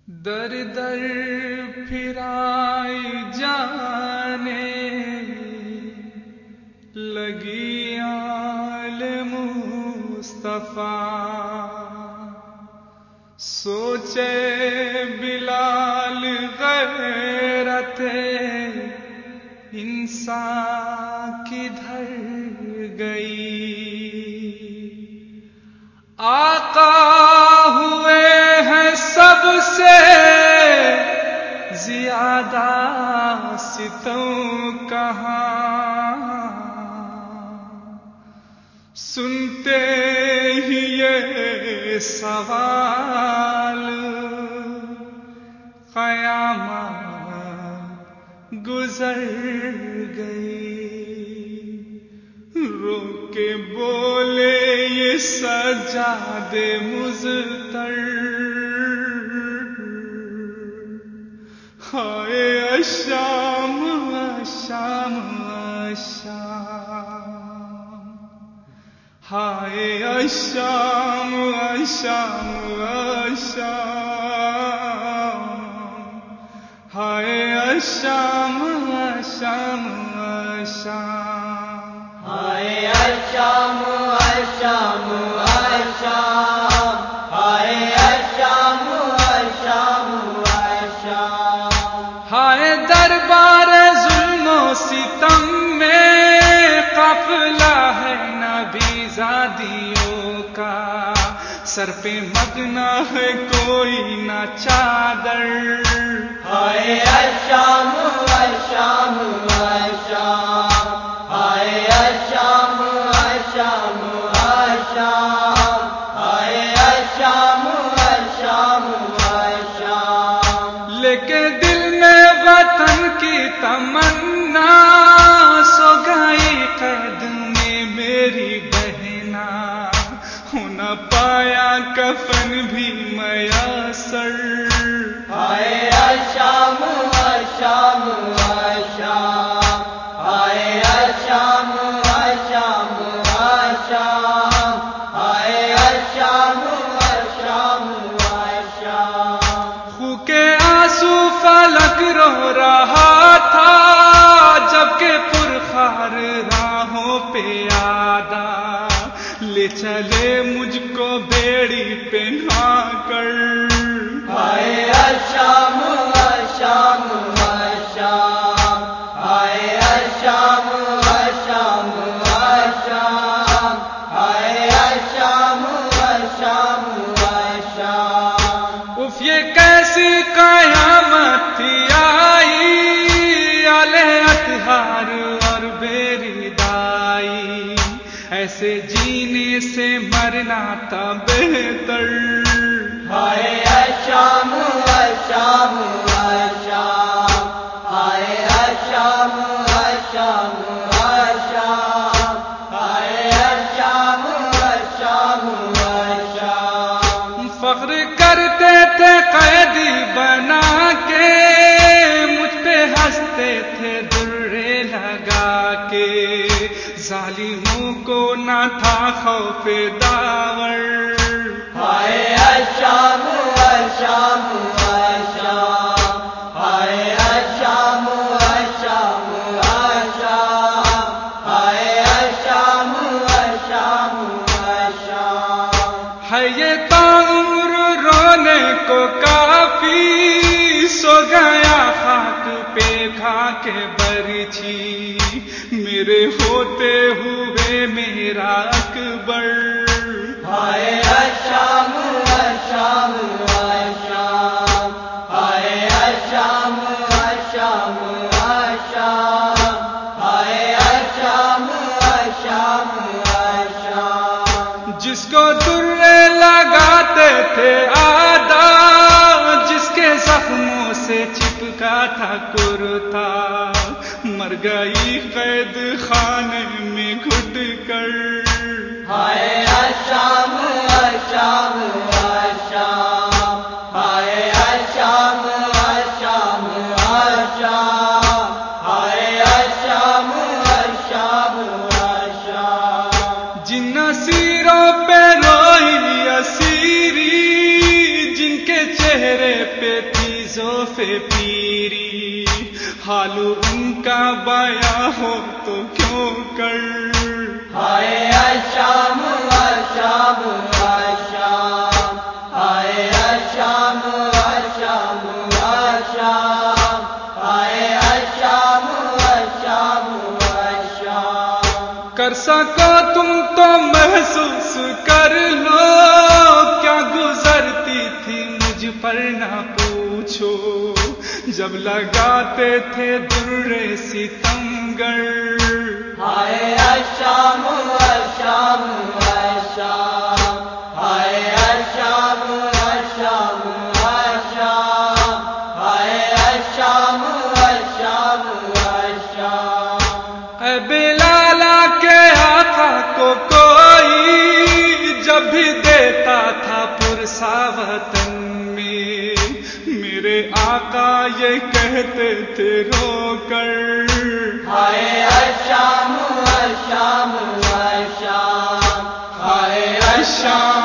در در پھرائی جانے لگی آل مصطفیٰ، سوچے بلال غیرت انسان کدھر گئی؟ آقا ہوئے ہیں سب سے زیادہ ستم کہاں، سنتے ہی یہ سوال قیامت گزر گئی۔ رو کے بولے یہ سجاد مضطر، ہائے الشام الشام الشام، ہائے الشام الشام الشام، ہائے الشام الشام الشام، ہائے الشام الشام الشام، ہائے الشام الشام الشام، ہائے دربار ظلم و ستم میں قافلہ ہے نبی زادیوں کا، سر پہ مگنا ہے کوئی نہ چادر، ہائے الشام الشام الشام، ہائے الشام الشام الشام، ہائے الشام الشام الشام، لے کے دل میں وطن کی تمنا، سو گئی قید میں میری بہنا، ہو نہ پایا کفن بھی میسر، ہائے الشام الشام الشام، ہائے الشام الشام الشام، ہائے الشام الشام الشام، خو کے آنسو فلک رو رہا تھا، جبکہ پرخار راہوں پہ آدھا، لے چلے مجھ کو بیڑی پہنا کر، ہائے الشام الشام الشام، ہائے الشام الشام الشام، ہائے الشام الشام الشام، اف یہ کیسی قیامت تھی آئی، علیہ اطہار اور بیری دائی، ایسے جینے سے مرنا تھا بہتر، ہائے الشام الشام الشام، ہائے الشام الشام الشام، ہائے الشام الشام الشام، فخر کرتے تھے قیدی بنا کے، مجھ پہ ہنستے تھے درے لگا کے، ظالموں کو نہ تھا خوف داور، ہائے الشام الشام الشام، ہائے الشام الشام الشام، ہائے الشام الشام الشام، ہے یہ تعمر رونے کو کافی، سو گیا خاک پہ کھا کے برچھی، میرے ہوتے ہوئے میرا اکبر، ہائے الشام الشام الشام، ہائے الشام الشام الشام، ہائے الشام الشام الشام، جس کو درے لگاتے تھے آدھا، جس کے زخموں سے چپکا تھا کرتا، مر گئی قید خانے میں گھٹ کر، ہائے الشام الشام الشام، ہائے الشام الشام الشام، ہائے الشام الشام الشام، جن اسیروں پہ روئی اسیری، جن کے چہرے پہ تھی ذوف پیری، حال ان کا بیاں ہو تو کیوں کر۔ ہائے الشام الشام الشام، ہائے الشام الشام الشام، ہائے الشام الشام الشام۔ کر سکو تم تو محسوس کر لو، کیا گزرتی تھی مجھ پر نہ پوچھو، جب لگاتے تھے در ستمگر۔ ہائے الشام الشام الشام، ہائے الشام الشام الشام، ہائے الشام الشام الشام۔ اے بلالا کے ہاتھا کو کوئی جب بھی دیتا تھا پرسا وطن میں، میرے آقا یہ کہتے تھے رو کر۔ ہائے الشام الشام الشام، ہائے الشام